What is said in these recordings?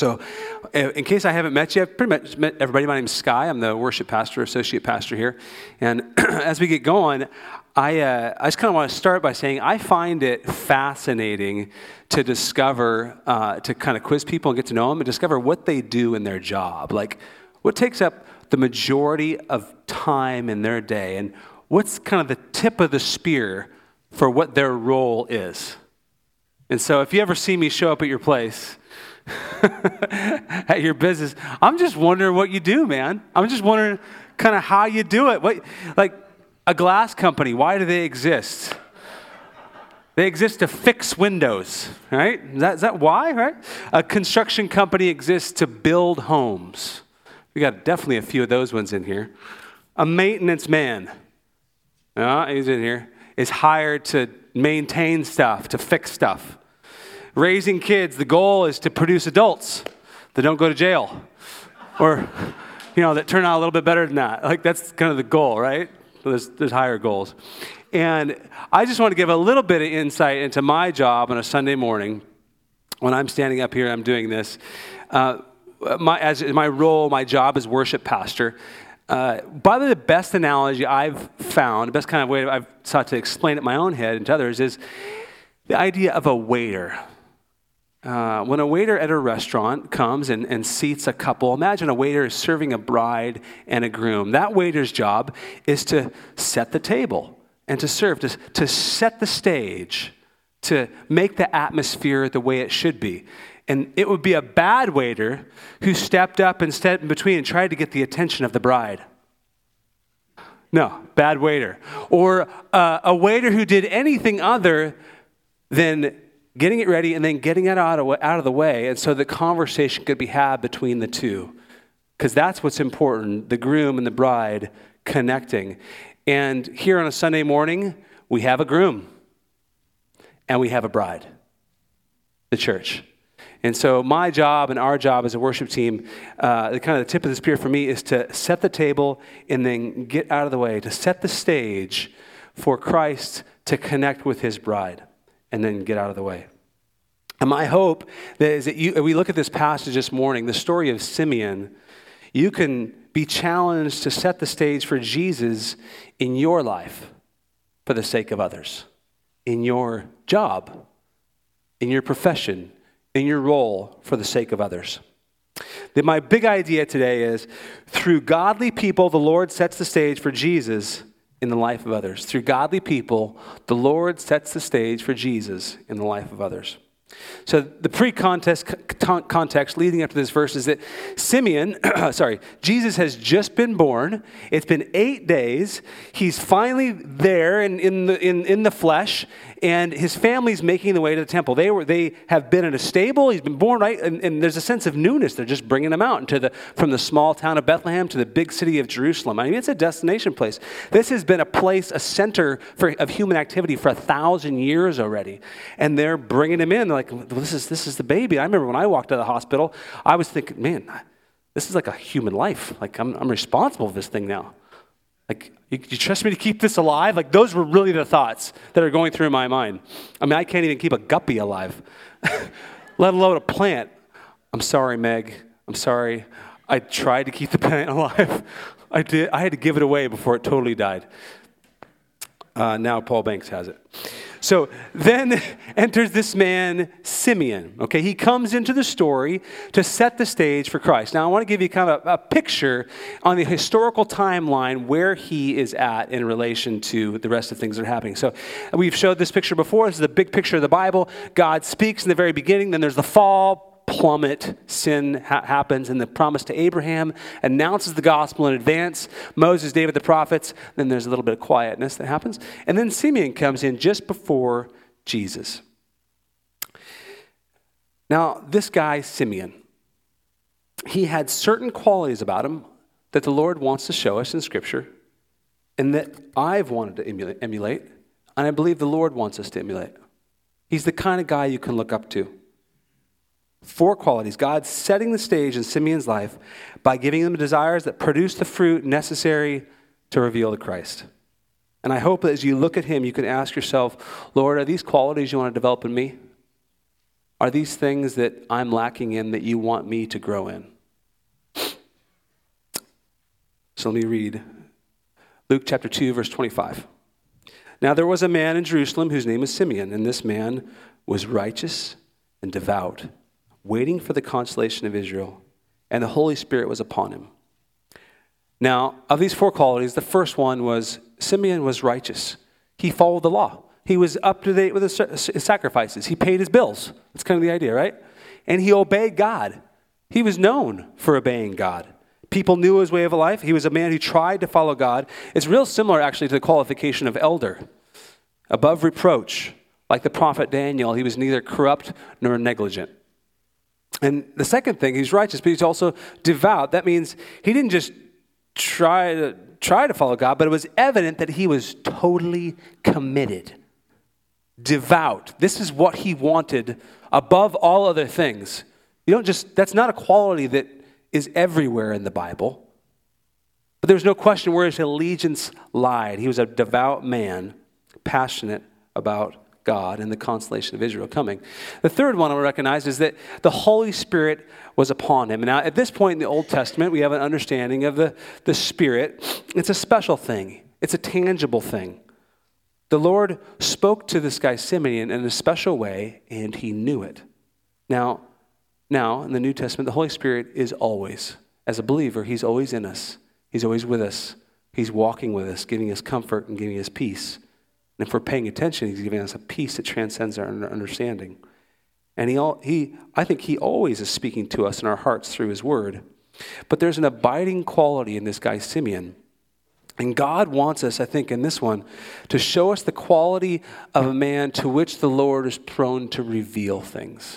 So in case I haven't met you, I've pretty much met everybody. My name's Sky. I'm the worship pastor, associate pastor here. And as we get going, I just kind of want to start by saying I find it fascinating to discover, to kind of quiz people and get to know them and discover what they do in their job. Like what takes up the majority of time in their day and what's kind of the tip of the spear for what their role is. And so if you ever see me show up at your place, at your business, I'm just wondering what you do, man. I'm just wondering kind of how you do it. What, like a glass company, why do they exist? They exist to fix windows, right? Is that why, right? A construction company exists to build homes. We got definitely a few of those ones in here. A maintenance man, he's in here, is hired to maintain stuff, to fix stuff. Raising kids, the goal is to produce adults that don't go to jail or, that turn out a little bit better than that. Like that's kind of the goal, right? There's higher goals. And I just want to give a little bit of insight into my job on a Sunday morning when I'm standing up here and I'm doing this. My role, my job as worship pastor. Probably the best analogy I've found, the best kind of way I've sought to explain it in my own head and to others is the idea of a waiter. When a waiter at a restaurant comes and seats a couple, imagine a waiter is serving a bride and a groom. That waiter's job is to set the table and to serve, to set the stage, to make the atmosphere the way it should be. And it would be a bad waiter who stepped up and stepped in between and tried to get the attention of the bride. No, bad waiter. Or a waiter who did anything other than getting it ready and then getting it out of the way, and so the conversation could be had between the two. Because that's what's important, the groom and the bride connecting. And here on a Sunday morning, we have a groom and we have a bride, the church. And so my job and our job as a worship team, the tip of the spear for me is to set the table and then get out of the way, to set the stage for Christ to connect with his bride and then get out of the way. And my hope is that we look at this passage this morning, the story of Simeon, you can be challenged to set the stage for Jesus in your life for the sake of others, in your job, in your profession, in your role for the sake of others. Then my big idea today is through godly people, the Lord sets the stage for Jesus in the life of others. Through godly people, the Lord sets the stage for Jesus in the life of others. So the context leading up to this verse is that Jesus has just been born. It's been 8 days. He's finally there in the flesh, and his family's making the way to the temple. They have been in a stable. He's been born, right? And there's a sense of newness. They're just bringing him out from the small town of Bethlehem to the big city of Jerusalem. I mean, it's a destination place. This has been a center of human activity for 1,000 years already, and they're bringing him in. They're like, well, this is the baby. I remember when I walked out of the hospital, I was thinking, man, this is like a human life. Like I'm responsible for this thing now. Like you trust me to keep this alive? Like those were really the thoughts that are going through my mind. I mean, I can't even keep a guppy alive, let alone a plant. I'm sorry, Meg. I'm sorry. I tried to keep the plant alive. I did. I had to give it away before it totally died. Now Paul Banks has it. So then enters this man, Simeon. Okay, he comes into the story to set the stage for Christ. Now I want to give you kind of a picture on the historical timeline where he is at in relation to the rest of things that are happening. So we've showed this picture before. This is the big picture of the Bible. God speaks in the very beginning. Then there's the fall. Plummet, sin happens, and the promise to Abraham announces the gospel in advance. Moses, David, the prophets. Then there's a little bit of quietness that happens. And then Simeon comes in just before Jesus. Now, this guy, Simeon, he had certain qualities about him that the Lord wants to show us in Scripture and that I've wanted to emulate, and I believe the Lord wants us to emulate. He's the kind of guy you can look up to. 4 qualities. God setting the stage in Simeon's life by giving him the desires that produce the fruit necessary to reveal the Christ. And I hope that as you look at him, you can ask yourself, Lord, are these qualities you want to develop in me? are these things that I'm lacking in that you want me to grow in? So let me read Luke chapter 2, verse 25. Now there was a man in Jerusalem whose name was Simeon, and this man was righteous and devout, waiting for the consolation of Israel, and the Holy Spirit was upon him. Now, of these four qualities, the first one was Simeon was righteous. He followed the law. He was up to date with his sacrifices. He paid his bills. That's kind of the idea, right? And he obeyed God. He was known for obeying God. People knew his way of life. He was a man who tried to follow God. It's real similar, actually, to the qualification of elder. Above reproach, like the prophet Daniel, he was neither corrupt nor negligent. And the second thing, he's righteous, but he's also devout. That means he didn't just try to follow God, but it was evident that he was totally committed. Devout. This is what he wanted above all other things. That's not a quality that is everywhere in the Bible. But there's no question where his allegiance lied. He was a devout man, passionate about God and the consolation of Israel coming. The third one I recognize is that the Holy Spirit was upon him. And now at this point in the Old Testament, we have an understanding of the Spirit. It's a special thing. It's a tangible thing. The Lord spoke to this guy Simeon in a special way, and he knew it. Now, in the New Testament, the Holy Spirit is always, as a believer, he's always in us. He's always with us. He's walking with us, giving us comfort and giving us peace. And if we're paying attention, he's giving us a peace that transcends our understanding. And I think he always is speaking to us in our hearts through his word. But there's an abiding quality in this guy Simeon. And God wants us, I think, in this one, to show us the quality of a man to which the Lord is prone to reveal things.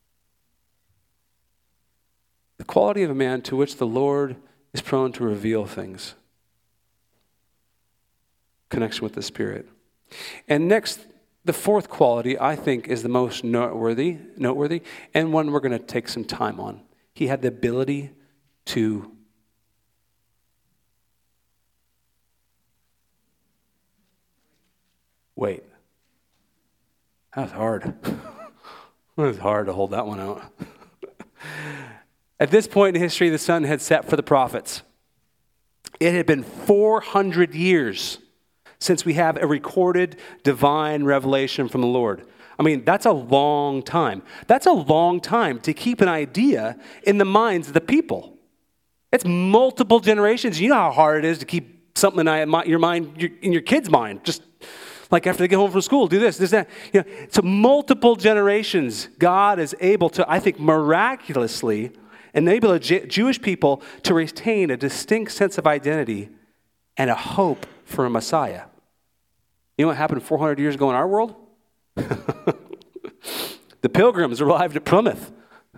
The quality of a man to which the Lord is prone to reveal things. Connection with the Spirit. And next, the fourth quality, I think, is the most noteworthy, and one we're going to take some time on. He had the ability to wait. That was hard. It was hard to hold that one out. At this point in history, the sun had set for the prophets. It had been 400 years since we have a recorded divine revelation from the Lord. I mean, that's a long time. That's a long time to keep an idea in the minds of the people. It's multiple generations. You know how hard it is to keep something in your mind, in your kid's mind. Just like after they get home from school, do this, that. So multiple generations, God is able to, I think, miraculously enable a Jewish people to retain a distinct sense of identity and a hope for a Messiah. You know what happened 400 years ago in our world? The Pilgrims arrived at Plymouth.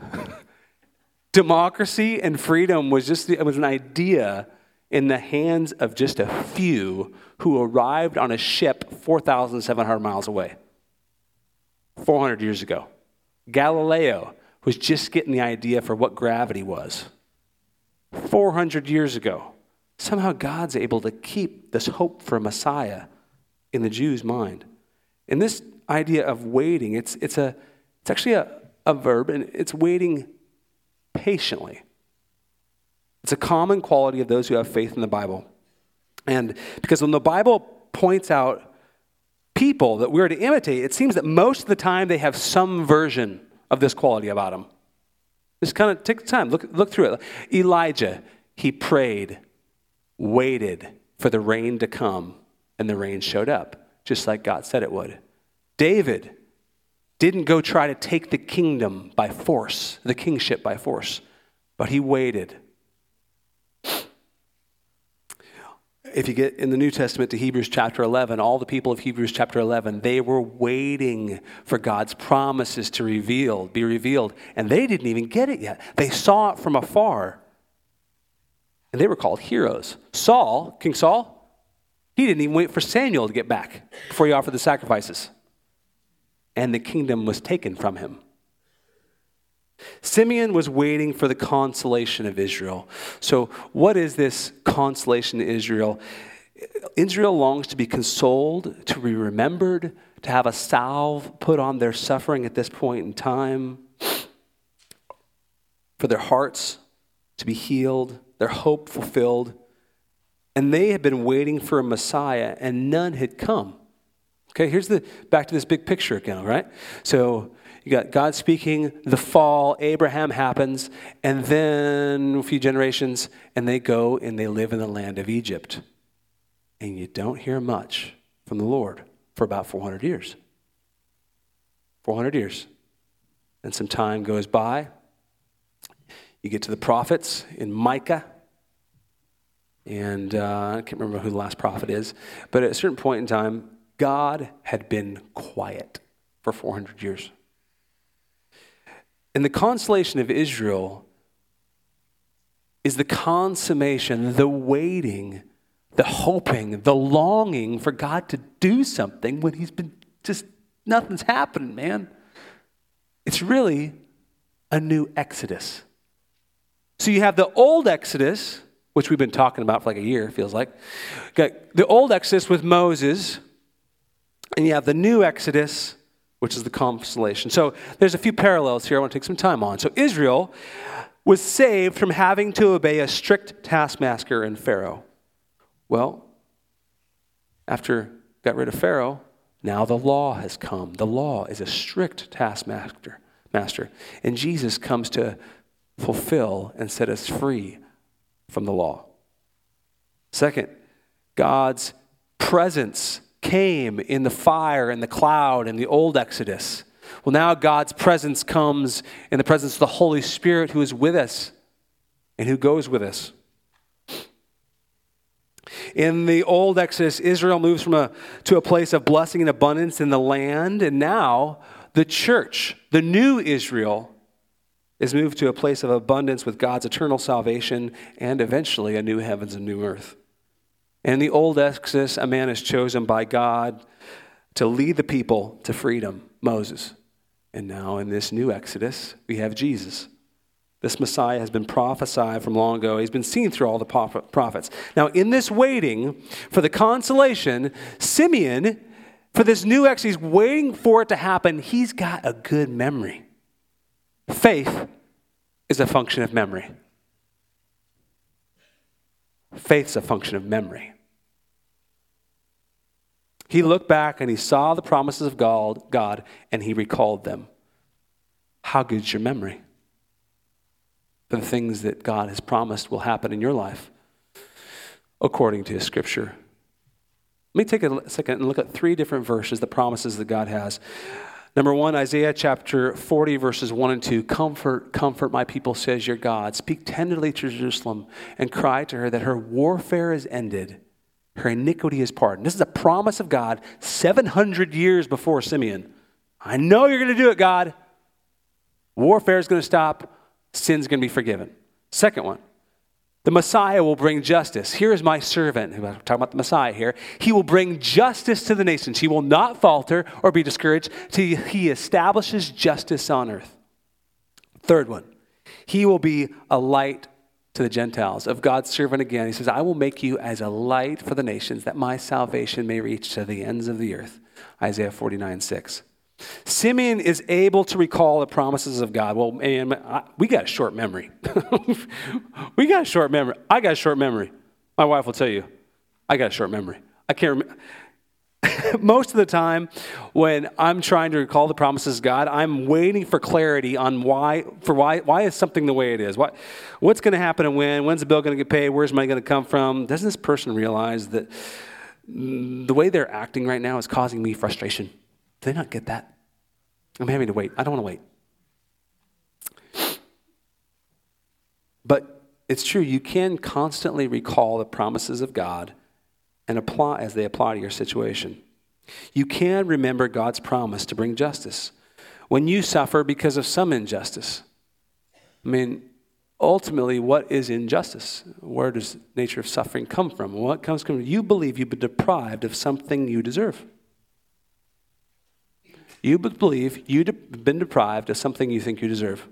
Democracy and freedom was an idea in the hands of just a few who arrived on a ship 4,700 miles away 400 years ago. Galileo was just getting the idea for what gravity was 400 years ago. Somehow God's able to keep this hope for a Messiah in the Jews' mind. And this idea of waiting, it's actually a verb, and it's waiting patiently. It's a common quality of those who have faith in the Bible. And because when the Bible points out people that we're to imitate, it seems that most of the time they have some version of this quality about them. Just kind of take the time, look through it. Elijah, he prayed, waited for the rain to come, and the rain showed up, just like God said it would. David didn't go try to take the kingdom by force, the kingship by force, but he waited. If you get in the New Testament to Hebrews chapter 11, all the people of Hebrews chapter 11, they were waiting for God's promises to be revealed, and they didn't even get it yet. They saw it from afar, and they were called heroes. King Saul, he didn't even wait for Samuel to get back before he offered the sacrifices, and the kingdom was taken from him. Simeon was waiting for the consolation of Israel. So what is this consolation to Israel? Israel longs to be consoled, to be remembered, to have a salve put on their suffering at this point in time, for their hearts to be healed, their hope fulfilled. And they had been waiting for a Messiah, and none had come. Okay, back to this big picture again, all right? So you got God speaking, the fall, Abraham happens, and then a few generations, and they go and they live in the land of Egypt. And you don't hear much from the Lord for about 400 years. 400 years. And some time goes by. You get to the prophets in Micah. And I can't remember who the last prophet is. But at a certain point in time, God had been quiet for 400 years. And the consolation of Israel is the consummation, the waiting, the hoping, the longing for God to do something when he's been just, nothing's happening, man. It's really a new Exodus. So you have the old Exodus, which we've been talking about for like a year, it feels like. Got the old Exodus with Moses, and you have the new Exodus, which is the consolation. So there's a few parallels here I want to take some time on. So Israel was saved from having to obey a strict taskmaster in Pharaoh. Well, after got rid of Pharaoh, now the law has come. The law is a strict taskmaster. And Jesus comes to fulfill and set us free from the law. Second, God's presence came in the fire and the cloud in the old Exodus. Well, now God's presence comes in the presence of the Holy Spirit who is with us and who goes with us. In the old Exodus, Israel moves to a place of blessing and abundance in the land, and now the church, the new Israel, is moved to a place of abundance with God's eternal salvation and eventually a new heavens and new earth. In the old Exodus, a man is chosen by God to lead the people to freedom, Moses. And now in this new Exodus, we have Jesus. This Messiah has been prophesied from long ago. He's been seen through all the prophets. Now, in this waiting for the consolation, Simeon, for this new Exodus, he's waiting for it to happen. He's got a good memory. Faith is a function of memory. Faith's a function of memory. He looked back and he saw the promises of God and he recalled them. How good's your memory for the things that God has promised will happen in your life according to His Scripture? Let me take a second and look at 3 different verses, the promises that God has. Number 1, Isaiah chapter 40, verses 1 and 2. Comfort, comfort my people, says your God. Speak tenderly to Jerusalem and cry to her that her warfare is ended, her iniquity is pardoned. This is a promise of God 700 years before Simeon. I know you're going to do it, God. Warfare is going to stop. Sin's going to be forgiven. Second one, the Messiah will bring justice. Here is my servant. I'm talking about the Messiah here. He will bring justice to the nations. He will not falter or be discouraged till he establishes justice on earth. Third one, he will be a light to the Gentiles. Of God's servant again, he says, I will make you as a light for the nations that my salvation may reach to the ends of the earth. Isaiah 49:6. Simeon is able to recall the promises of God. Well, man, we got a short memory. We got a short memory. I got a short memory. My wife will tell you, I got a short memory. I can't remember. Most of the time when I'm trying to recall the promises of God, I'm waiting for clarity on why is something the way it is? What's going to happen and when? When's the bill going to get paid? Where's money going to come from? Doesn't this person realize that the way they're acting right now is causing me frustration? Do they not get that? I'm having to wait. I don't want to wait. But it's true, you can constantly recall the promises of God and apply as they apply to your situation. You can remember God's promise to bring justice when you suffer because of some injustice. I mean, ultimately, what is injustice? Where does the nature of suffering come from? Well, it comes from you believe you've been deprived of something you deserve. You believe you've been deprived of something you think you deserve.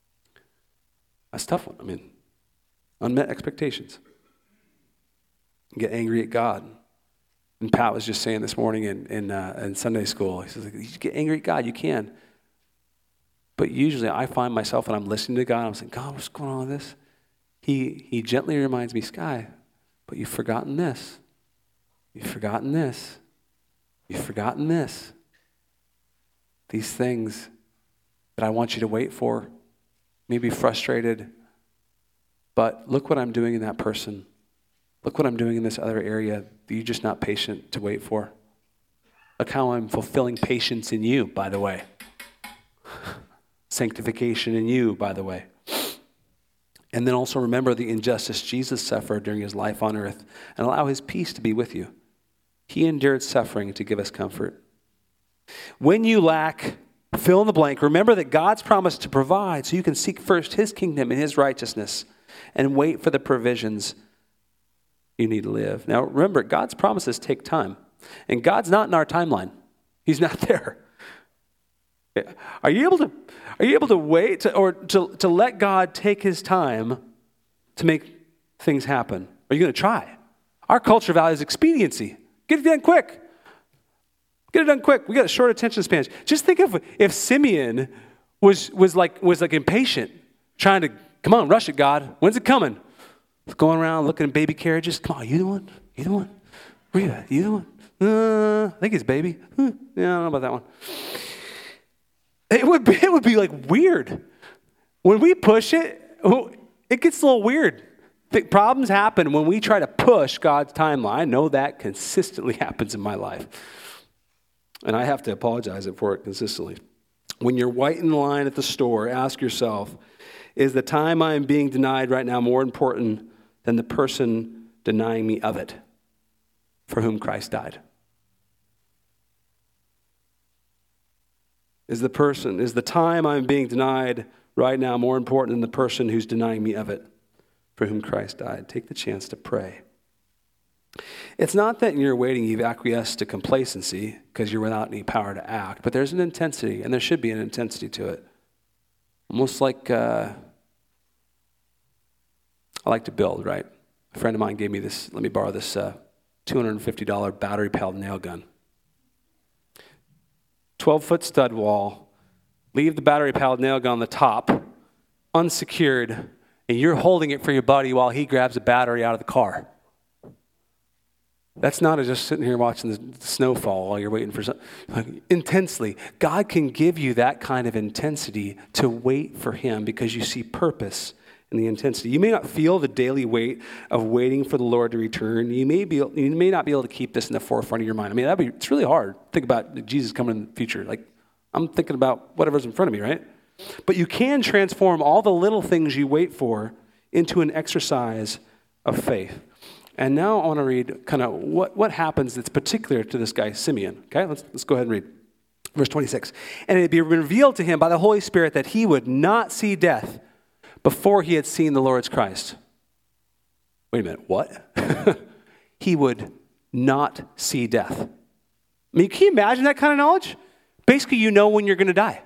That's a tough one. I mean, unmet expectations. and get angry at God. And Pat was just saying this morning in Sunday school, he says, you get angry at God, you can. But usually I find myself when I'm listening to God, I'm saying, God, what's going on with this? He gently reminds me, Sky, but you've forgotten this. You've forgotten this. You've forgotten this. These things that I want you to wait for, maybe frustrated, but look what I'm doing in that person. Look what I'm doing in this other area that you're just not patient to wait for. Look how I'm fulfilling patience in you, by the way. Sanctification in you, by the way. And then also remember the injustice Jesus suffered during his life on earth and allow his peace to be with you. He endured suffering to give us comfort. When you lack, fill in the blank, remember that God's promised to provide so you can seek first his kingdom and his righteousness and wait for the provisions you need to live. Now remember, God's promises take time. And God's not in our timeline. He's not there. Are you able to wait to let God take his time to make things happen? Are you going to try? Our culture values expediency. Get it done quick. Get it done quick. We got short attention spans. Just think of if Simeon was like impatient, trying to, come on, rush it, God. When's it coming? Going around looking at baby carriages. Come on, you the one? You the one? Where you at? You the one? I think it's baby. Yeah, I don't know about that one. It would be like weird. When we push it, it gets a little weird. Problems happen when we try to push God's timeline. I know that consistently happens in my life. And I have to apologize for it consistently. When you're waiting in line at the store, ask yourself, is the time I'm being denied right now more important than the person denying me of it, for whom Christ died? Is the time I'm being denied right now more important than the person who's denying me of it, for whom Christ died? Take the chance to pray. It's not that in your waiting you've acquiesced to complacency because you're without any power to act, but there's an intensity, and there should be an intensity to it. Almost like I like to build, right? A friend of mine gave me this, let me borrow this $250 battery-powered nail gun. 12-foot stud wall, leave the battery-powered nail gun on the top, unsecured, and you're holding it for your buddy while he grabs a battery out of the car. That's not just sitting here watching the snowfall while you're waiting for something. Like, intensely. God can give you that kind of intensity to wait for him because you see purpose in the intensity. You may not feel the daily weight of waiting for the Lord to return. You may not be able to keep this in the forefront of your mind. I mean, it's really hard. Think about Jesus coming in the future. Like, I'm thinking about whatever's in front of me, right? But you can transform all the little things you wait for into an exercise of faith. And now I want to read kind of what happens that's particular to this guy, Simeon. Okay, let's go ahead and read. Verse 26. And it be revealed to him by the Holy Spirit that he would not see death before he had seen the Lord's Christ. Wait a minute, what? He would not see death. I mean, can you imagine that kind of knowledge? Basically, you know when you're going to die.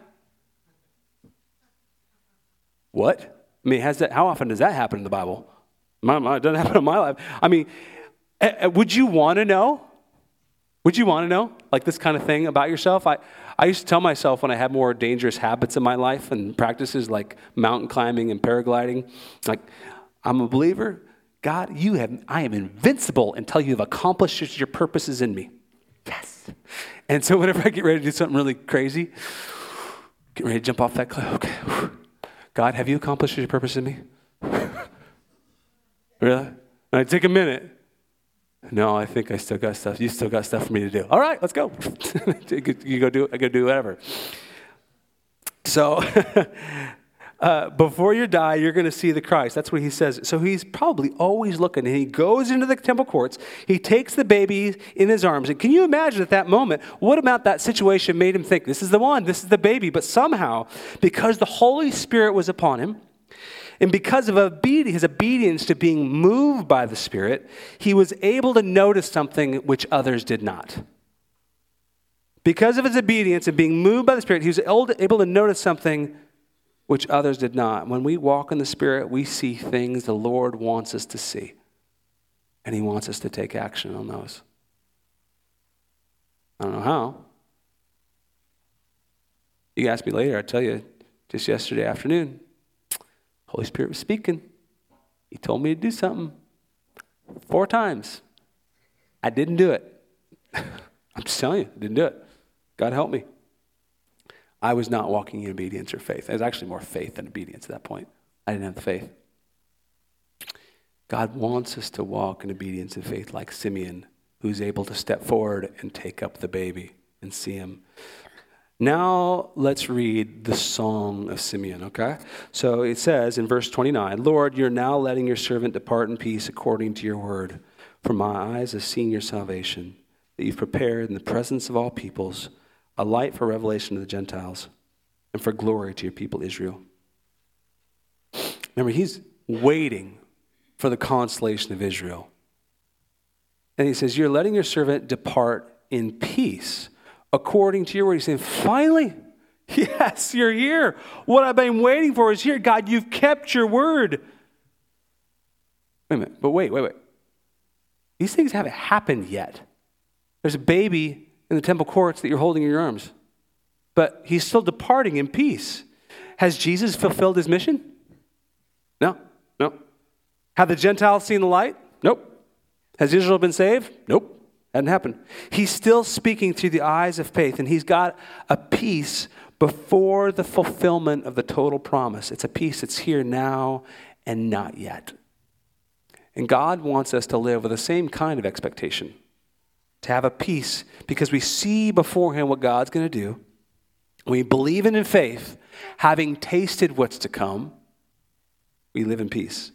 What? I mean, how often does that happen in the Bible? It doesn't happen in my life. I mean, would you want to know? Would you want to know, like this kind of thing about yourself? I used to tell myself when I had more dangerous habits in my life and practices like mountain climbing and paragliding, like, I'm a believer. God, I am invincible until you have accomplished your purposes in me. Yes. And so whenever I get ready to do something really crazy, get ready to jump off that cliff. Okay. God, have you accomplished your purpose in me? Really? And I take a minute. No, I think I still got stuff. You still got stuff for me to do. All right, let's go. You go do it. I go do whatever. So before you die, you're going to see the Christ. That's what he says. So he's probably always looking. And he goes into the temple courts. He takes the baby in his arms. And can you imagine at that moment, what about that situation made him think, this is the one, this is the baby. But somehow, because the Holy Spirit was upon him, and because of his obedience to being moved by the Spirit, he was able to notice something which others did not. Because of his obedience and being moved by the Spirit, he was able to notice something which others did not. When we walk in the Spirit, we see things the Lord wants us to see. And he wants us to take action on those. I don't know how. You can ask me later. I tell you, just yesterday afternoon, Holy Spirit was speaking. He told me to do something 4 times. I didn't do it. I'm just telling you, I didn't do it. God help me. I was not walking in obedience or faith. It was actually more faith than obedience at that point. I didn't have the faith. God wants us to walk in obedience and faith like Simeon, who's able to step forward and take up the baby and see him. Now let's read the song of Simeon, okay? So it says in verse 29, Lord, you're now letting your servant depart in peace according to your word. For my eyes have seen your salvation, that you've prepared in the presence of all peoples, a light for revelation to the Gentiles, and for glory to your people Israel. Remember, he's waiting for the consolation of Israel. And he says, you're letting your servant depart in peace according to your word. He's saying, finally, yes, you're here. What I've been waiting for is here. God, you've kept your word. Wait a minute, but wait. These things haven't happened yet. There's a baby in the temple courts that you're holding in your arms. But he's still departing in peace. Has Jesus fulfilled his mission? No. Have the Gentiles seen the light? Nope. Has Israel been saved? Nope. Hadn't happened. He's still speaking through the eyes of faith, and he's got a peace before the fulfillment of the total promise. It's a peace that's here now and not yet. And God wants us to live with the same kind of expectation, to have a peace because we see beforehand what God's going to do. We believe in faith, having tasted what's to come, we live in peace.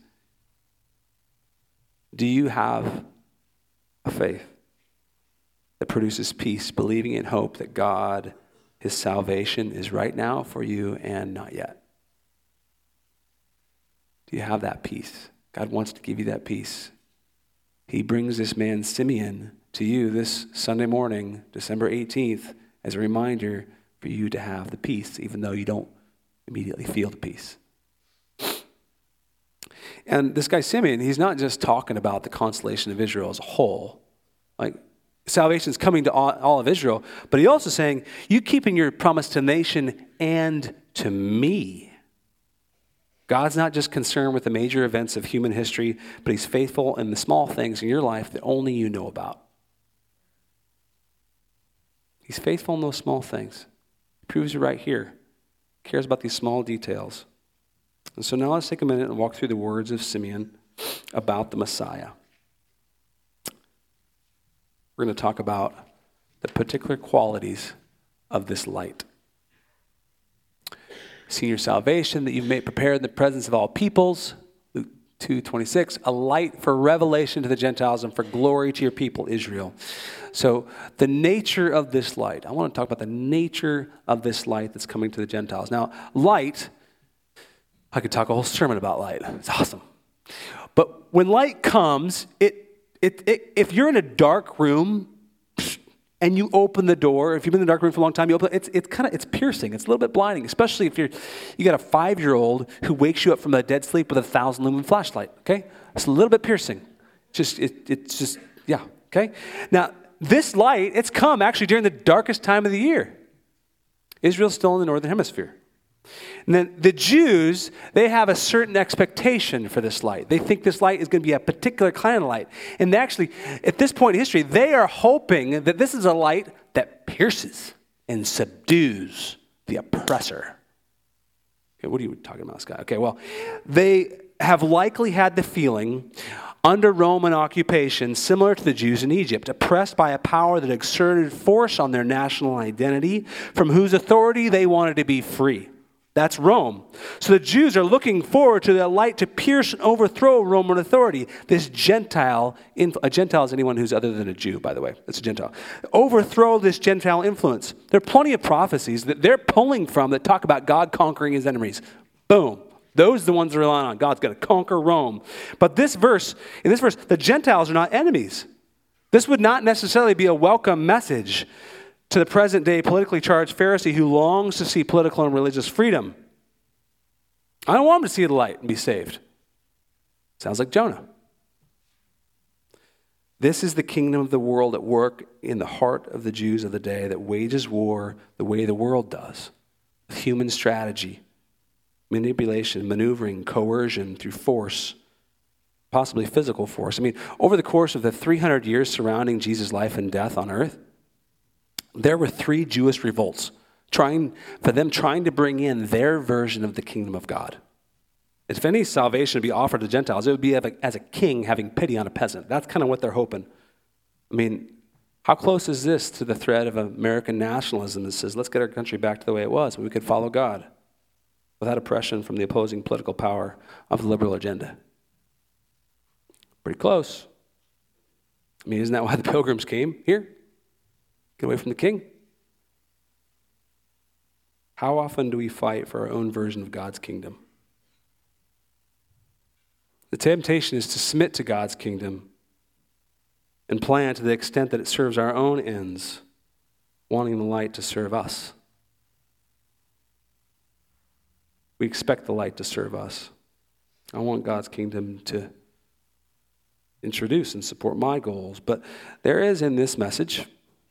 Do you have a faith that produces peace, believing in hope that God, his salvation is right now for you and not yet? Do you have that peace? God wants to give you that peace. He brings this man Simeon to you this Sunday morning, December 18th, as a reminder for you to have the peace, even though you don't immediately feel the peace. And this guy Simeon, he's not just talking about the consolation of Israel as a whole. Like, salvation is coming to all of Israel, but he's also saying, you keeping your promise to the nation and to me. God's not just concerned with the major events of human history, but he's faithful in the small things in your life that only you know about. He's faithful in those small things. He proves it right here. He cares about these small details. And so now let's take a minute and walk through the words of Simeon about the Messiah. We're going to talk about the particular qualities of this light. Seen your salvation, that you've made prepared in the presence of all peoples, Luke 2:26, a light for revelation to the Gentiles and for glory to your people, Israel. So the nature of this light, I want to talk about the nature of this light that's coming to the Gentiles. Now, light, I could talk a whole sermon about light. It's awesome. But when light comes, if you're in a dark room and you open the door, if you've been in the dark room for a long time, you open it's piercing. It's a little bit blinding, especially if you got a 5-year-old who wakes you up from a dead sleep with a 1,000 lumen flashlight. Okay, it's a little bit piercing. Okay. Now this light, it's come actually during the darkest time of the year. Israel's still in the northern hemisphere. And then the Jews, they have a certain expectation for this light. They think this light is going to be a particular kind of light. And actually, at this point in history, they are hoping that this is a light that pierces and subdues the oppressor. Okay, what are you talking about, Scott? Okay, well, they have likely had the feeling under Roman occupation, similar to the Jews in Egypt, oppressed by a power that exerted force on their national identity, from whose authority they wanted to be free. That's Rome. So the Jews are looking forward to that light to pierce and overthrow Roman authority. This Gentile, a Gentile is anyone who's other than a Jew, by the way. That's a Gentile. Overthrow this Gentile influence. There are plenty of prophecies that they're pulling from that talk about God conquering his enemies. Boom. Those are the ones that rely on. God's going to conquer Rome. But in this verse, the Gentiles are not enemies. This would not necessarily be a welcome message to the present-day politically charged Pharisee who longs to see political and religious freedom. I don't want him to see the light and be saved. Sounds like Jonah. This is the kingdom of the world at work in the heart of the Jews of the day that wages war the way the world does, with human strategy, manipulation, maneuvering, coercion through force, possibly physical force. I mean, over the course of the 300 years surrounding Jesus' life and death on earth, there were 3 Jewish revolts trying to bring in their version of the kingdom of God. If any salvation would be offered to Gentiles, it would be as a king having pity on a peasant. That's kind of what they're hoping. I mean, how close is this to the thread of American nationalism that says, let's get our country back to the way it was, when we could follow God without oppression from the opposing political power of the liberal agenda? Pretty close. I mean, isn't that why the pilgrims came here? Get away from the king. How often do we fight for our own version of God's kingdom? The temptation is to submit to God's kingdom and plan to the extent that it serves our own ends, wanting the light to serve us. We expect the light to serve us. I want God's kingdom to introduce and support my goals. But there is in this message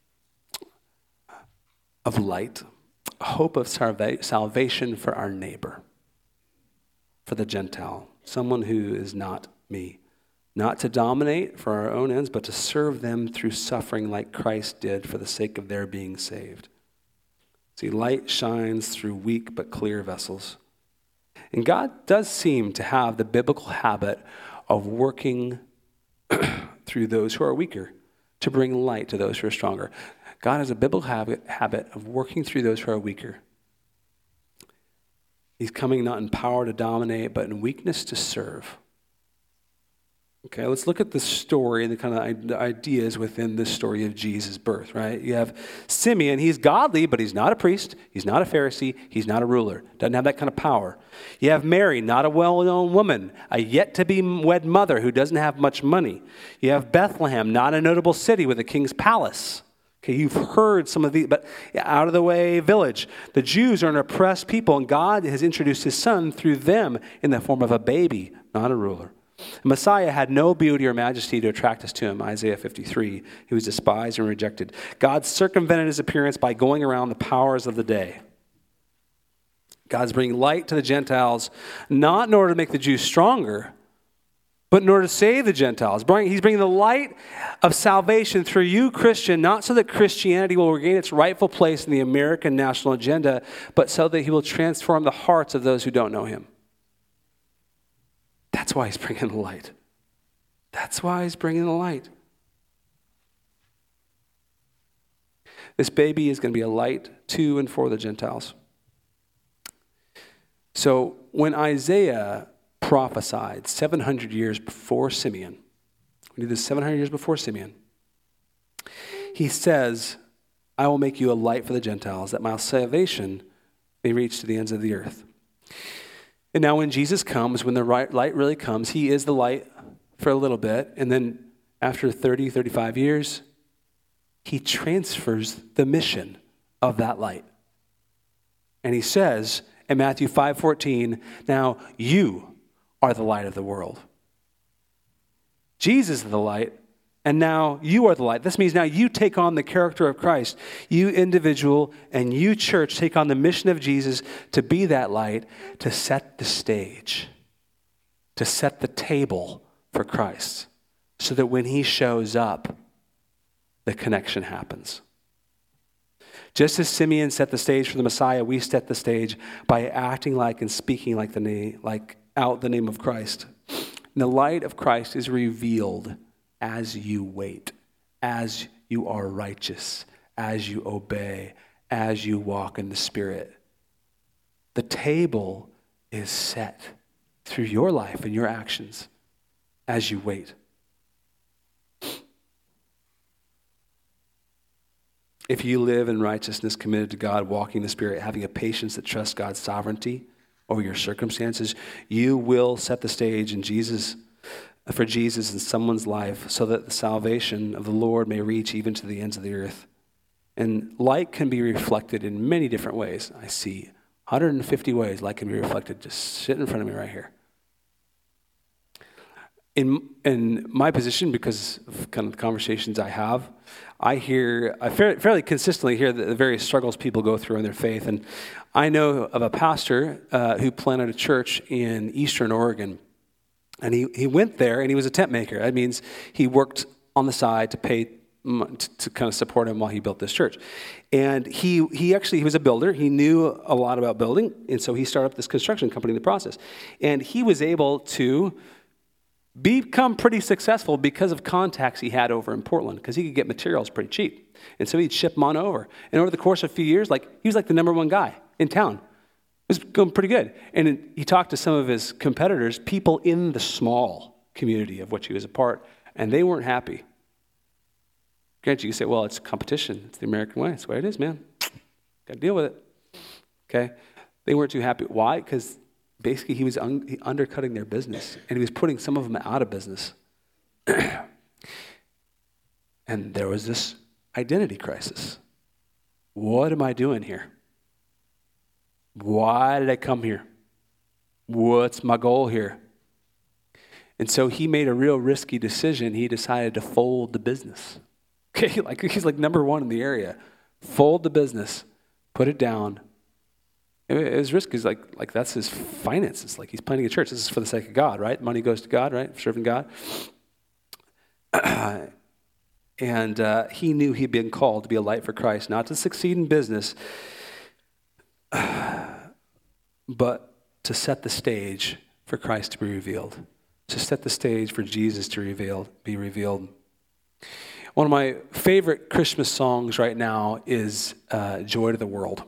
of light a hope of salvation for our neighbor, for the Gentile, someone who is not me. Not to dominate for our own ends, but to serve them through suffering like Christ did for the sake of their being saved. See, light shines through weak but clear vessels. And God does seem to have the biblical habit of working through those who are weaker to bring light to those who are stronger. God has a biblical habit of working through those who are weaker. He's coming not in power to dominate, but in weakness to serve. Okay, let's look at the story and the kind of ideas within this story of Jesus' birth, right? You have Simeon. He's godly, but he's not a priest. He's not a Pharisee. He's not a ruler. Doesn't have that kind of power. You have Mary, not a well-known woman, a yet-to-be-wed mother who doesn't have much money. You have Bethlehem, not a notable city with a king's palace. Okay, you've heard some of these, but out of the way village. The Jews are an oppressed people, and God has introduced his son through them in the form of a baby, not a ruler. The Messiah had no beauty or majesty to attract us to him, Isaiah 53. He was despised and rejected. God circumvented his appearance by going around the powers of the day. God's bringing light to the Gentiles, not in order to make the Jews stronger, but in order to save the Gentiles. He's bringing the light of salvation through you, Christian, not so that Christianity will regain its rightful place in the American national agenda, but so that he will transform the hearts of those who don't know him. That's why he's bringing the light. That's why he's bringing the light. This baby is going to be a light to and for the Gentiles. So when Isaiah prophesied 700 years before Simeon, we do this 700 years before Simeon, he says, I will make you a light for the Gentiles, that my salvation may reach to the ends of the earth. And now when Jesus comes, when the light really comes, he is the light for a little bit. And then after 30, 35 years, he transfers the mission of that light. And he says in Matthew 5:14, now you are the light of the world. Jesus is the light, and now you are the light. This means now you take on the character of Christ. You individual and you church take on the mission of Jesus to be that light, to set the stage, to set the table for Christ, so that when he shows up, the connection happens. Just as Simeon set the stage for the Messiah, we set the stage by acting like and speaking like out the name of Christ. And the light of Christ is revealed as you wait, as you are righteous, as you obey, as you walk in the Spirit. The table is set through your life and your actions as you wait. If you live in righteousness, committed to God, walking in the Spirit, having a patience that trusts God's sovereignty over your circumstances, you will set the stage for Jesus in someone's life so that the salvation of the Lord may reach even to the ends of the earth. And light can be reflected in many different ways. I see 150 ways light can be reflected just sitting in front of me right here. In my position, because of kind of the conversations I have, I fairly consistently hear the various struggles people go through in their faith. And I know of a pastor who planted a church in Eastern Oregon. And he went there, and he was a tent maker. That means he worked on the side to pay to kind of support him while he built this church. And he was a builder. He knew a lot about building, and so he started up this construction company in the process. And he was able to become pretty successful because of contacts he had over in Portland, because he could get materials pretty cheap. And so he'd ship them on over. And over the course of a few years, he was like the number one guy in town. It was going pretty good. And he talked to some of his competitors, people in the small community of which he was a part, and they weren't happy. Granted, you can say, well, it's competition. It's the American way. That's the way it is, man. Got to deal with it. Okay? They weren't too happy. Why? Because basically he was undercutting their business, and he was putting some of them out of business. And there was this identity crisis. What am I doing here? Why did I come here? What's my goal here? And so he made a real risky decision. He decided to fold the business. Okay, he's number one in the area. Fold the business, put it down. It was risky. It's like that's his finances. Like he's planning a church. This is for the sake of God, right? Money goes to God, right? Serving God. And he knew he'd been called to be a light for Christ, not to succeed in business, but to set the stage for Christ to be revealed. To set the stage for Jesus to be revealed. One of my favorite Christmas songs right now is Joy to the World.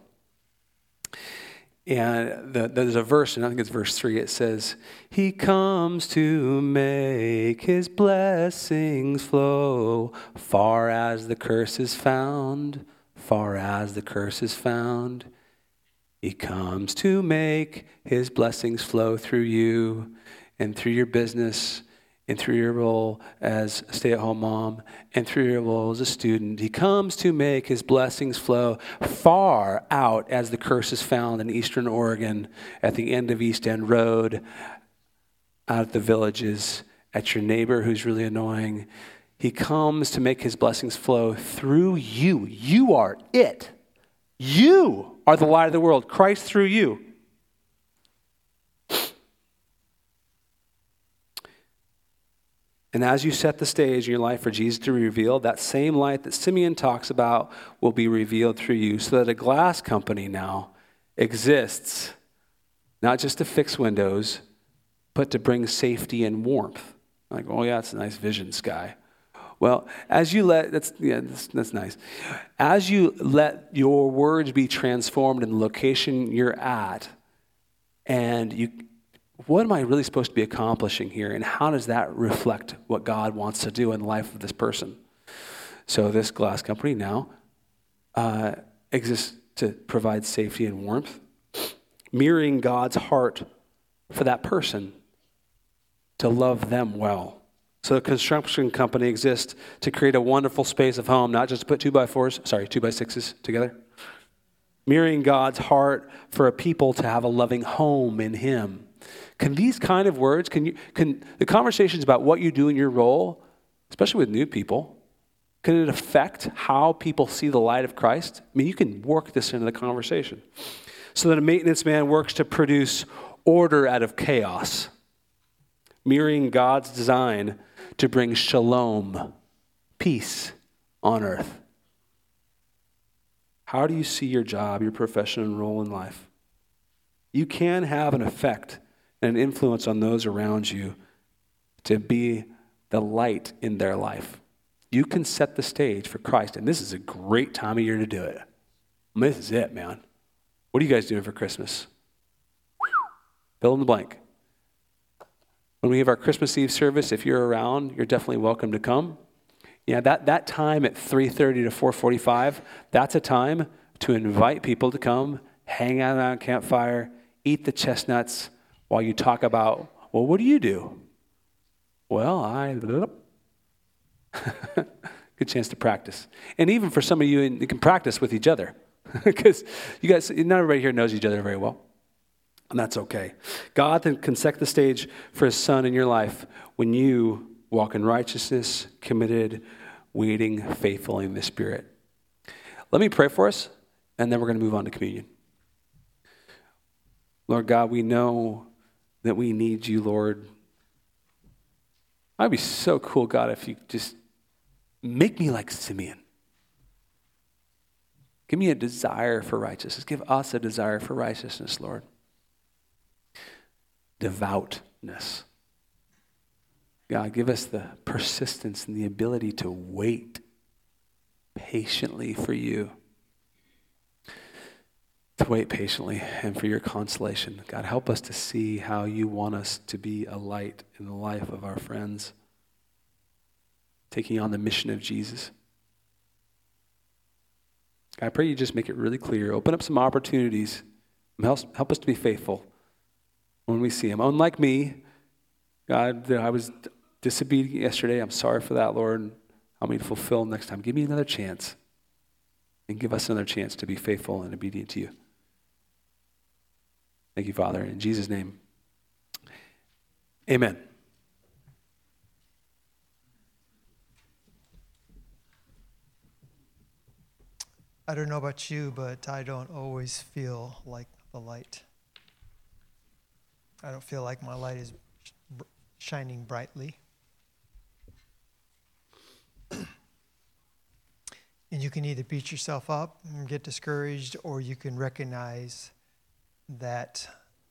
And there's a verse, and I think it's verse 3, it says, He comes to make His blessings flow, far as the curse is found, far as the curse is found. He comes to make His blessings flow through you and through your business and through your role as a stay-at-home mom, and through your role as a student. He comes to make His blessings flow far out as the curse is found in Eastern Oregon, at the end of East End Road, out at the villages, at your neighbor who's really annoying. He comes to make His blessings flow through you. You are it. You are the light of the world. Christ through you. And as you set the stage in your life for Jesus to be revealed, that same light that Simeon talks about will be revealed through you, so that a glass company now exists, not just to fix windows, but to bring safety and warmth. Like, oh yeah, it's a nice vision, Sky. Well, as you that's nice. As you let your words be transformed in the location you're at, and what am I really supposed to be accomplishing here, and how does that reflect what God wants to do in the life of this person? So this glass company now exists to provide safety and warmth, mirroring God's heart for that person, to love them well. So the construction company exists to create a wonderful space of home, not just to put 2x6s together. Mirroring God's heart for a people to have a loving home in Him. Can these kind of words, can the conversations about what you do in your role, especially with new people, can it affect how people see the light of Christ? I mean, you can work this into the conversation. So that a maintenance man works to produce order out of chaos, mirroring God's design to bring shalom, peace on earth. How do you see your job, your profession, and role in life? You can have an effect and an influence on those around you to be the light in their life. You can set the stage for Christ, and this is a great time of year to do it. This is it, man. What are you guys doing for Christmas? Fill in the blank. When we have our Christmas Eve service, if you're around, you're definitely welcome to come. Yeah, that time at 3:30 to 4:45, that's a time to invite people to come, hang out around a campfire, eat the chestnuts while you talk about, well, what do you do? Well, good chance to practice. And even for some of you, you can practice with each other because you guys, not everybody here knows each other very well. And that's okay. God then can set the stage for his son in your life when you walk in righteousness, committed, waiting faithfully in the Spirit. Let me pray for us, and then we're going to move on to communion. Lord God, we know that we need you, Lord. I'd be so cool, God, if you just make me like Simeon. Give me a desire for righteousness. Give us a desire for righteousness, Lord. Devoutness. God, give us the persistence and the ability to wait patiently for you. To wait patiently and for your consolation. God, help us to see how you want us to be a light in the life of our friends, taking on the mission of Jesus. God, I pray you just make it really clear. Open up some opportunities. Help us to be faithful when we see them. Unlike me, God, I was disobedient yesterday. I'm sorry for that, Lord. Help me to fulfill next time. Give me another chance. And give us another chance to be faithful and obedient to you. Thank you, Father. In Jesus' name, amen. I don't know about you, but I don't always feel like the light. I don't feel like my light is shining brightly. And you can either beat yourself up and get discouraged, or you can recognize that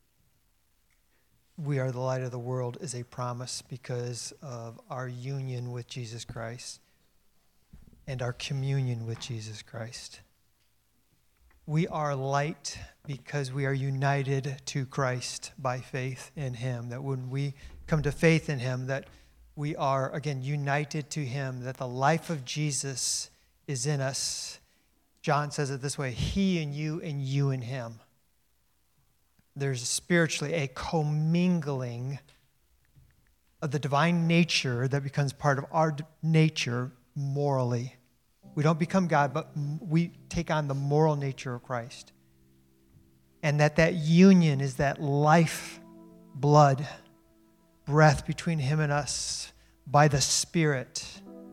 we are the light of the world is a promise because of our union with Jesus Christ and our communion with Jesus Christ. We are light because we are united to Christ by faith in him. That when we come to faith in him, that we are, again, united to him, that the life of Jesus is in us. John says it this way, he in you and you in him. There's spiritually a commingling of the divine nature that becomes part of our nature morally. We don't become God, but we take on the moral nature of Christ. And that union is that life, blood, breath between him and us by the Spirit.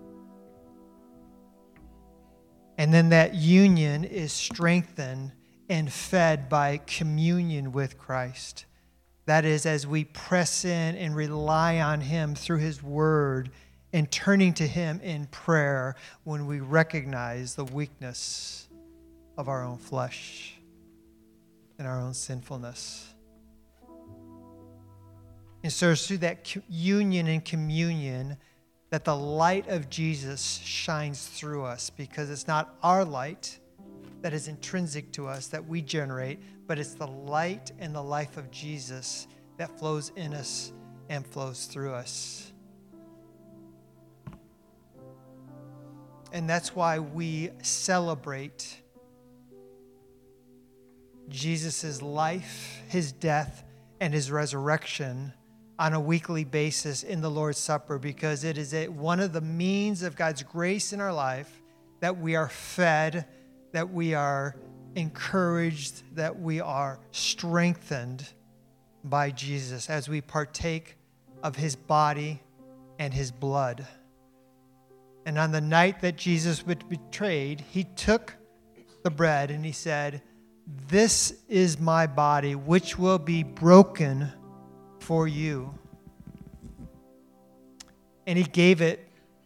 And then that union is strengthened and fed by communion with Christ. That is, as we press in and rely on him through his word and turning to him in prayer when we recognize the weakness of our own flesh and our own sinfulness. And so it's through that union and communion that the light of Jesus shines through us, because it's not our light that is intrinsic to us that we generate, but it's the light and the life of Jesus that flows in us and flows through us. And that's why we celebrate Jesus' life, his death, and his resurrection on a weekly basis in the Lord's Supper, because it is one of the means of God's grace in our life that we are fed, that we are encouraged, that we are strengthened by Jesus as we partake of his body and his blood. And on the night that Jesus was betrayed, he took the bread and he said, "This is my body, which will be broken for you." And he gave it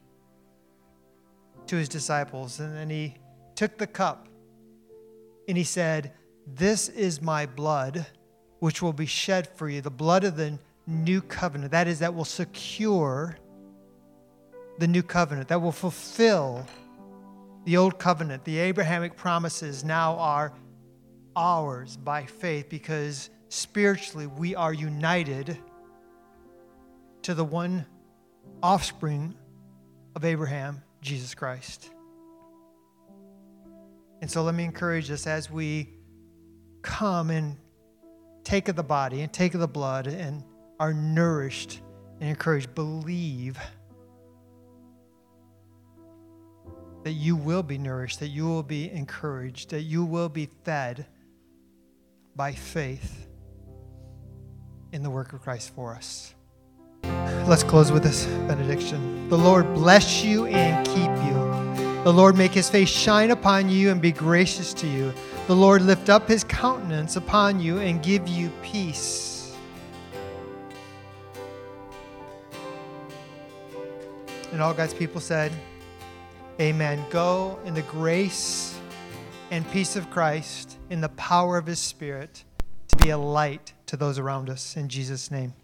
to his disciples. And then he took the cup and he said, "This is my blood, which will be shed for you," the blood of the new covenant. That is, that will secure the new covenant, that will fulfill the old covenant. The Abrahamic promises now are ours by faith, because spiritually we are united to the one offspring of Abraham, Jesus Christ. And so let me encourage us as we come and take of the body and take of the blood and are nourished and encouraged, believe that you will be nourished, that you will be encouraged, that you will be fed by faith in the work of Christ for us. Let's close with this benediction. The Lord bless you and keep you. The Lord make his face shine upon you and be gracious to you. The Lord lift up his countenance upon you and give you peace. And all God's people said, amen. Go in the grace and peace of Christ, in the power of his Spirit, to be a light to those around us. In Jesus' name.